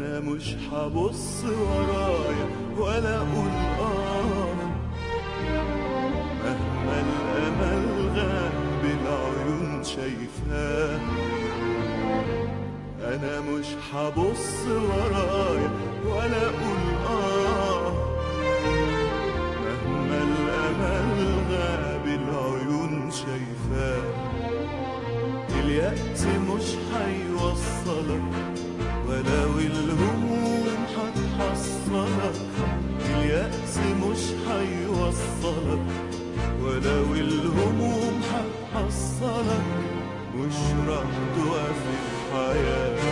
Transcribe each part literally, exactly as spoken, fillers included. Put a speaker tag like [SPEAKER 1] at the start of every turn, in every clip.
[SPEAKER 1] انا مش هبص ورايا ولا اقول اه، مهما الامل غاب العيون شايفاه. انا مش هبص ورايا ولا اقول اه، مهما الامل غاب العيون شايفاه. اليأس مش هيوصلك ولو الهموم هتحصلك، اليأس مش هيوصلك ولو الهموم هتحصلك، مش راح توقف الحياة.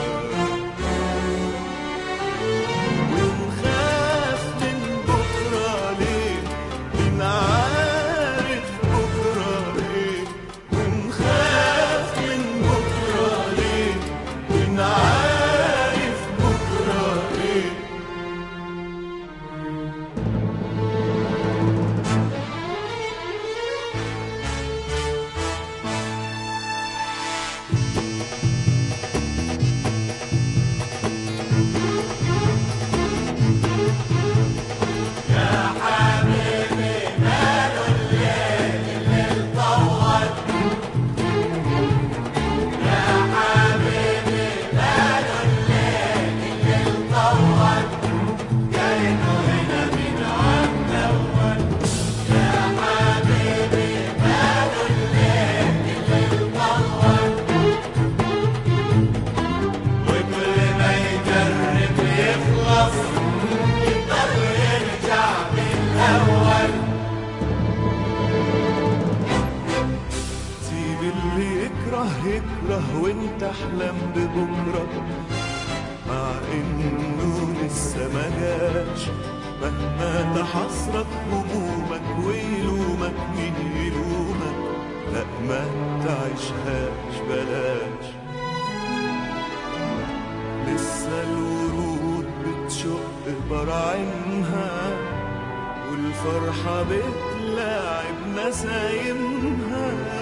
[SPEAKER 1] ونخاف من بكرة ليه؟ مين عارف بكرة ايه؟ ونخاف من بكرة ليه؟ مين عارف بكرة ايه؟ يكره وانت احلم ببكرة مع انه لسه ما جاش. مهما تحصرك همومك ويلومك مين يلومك، لا ما تعيشهاش بلاش. لسه الورود بتشق براعمها والفرحة بتلاعب نسايمها،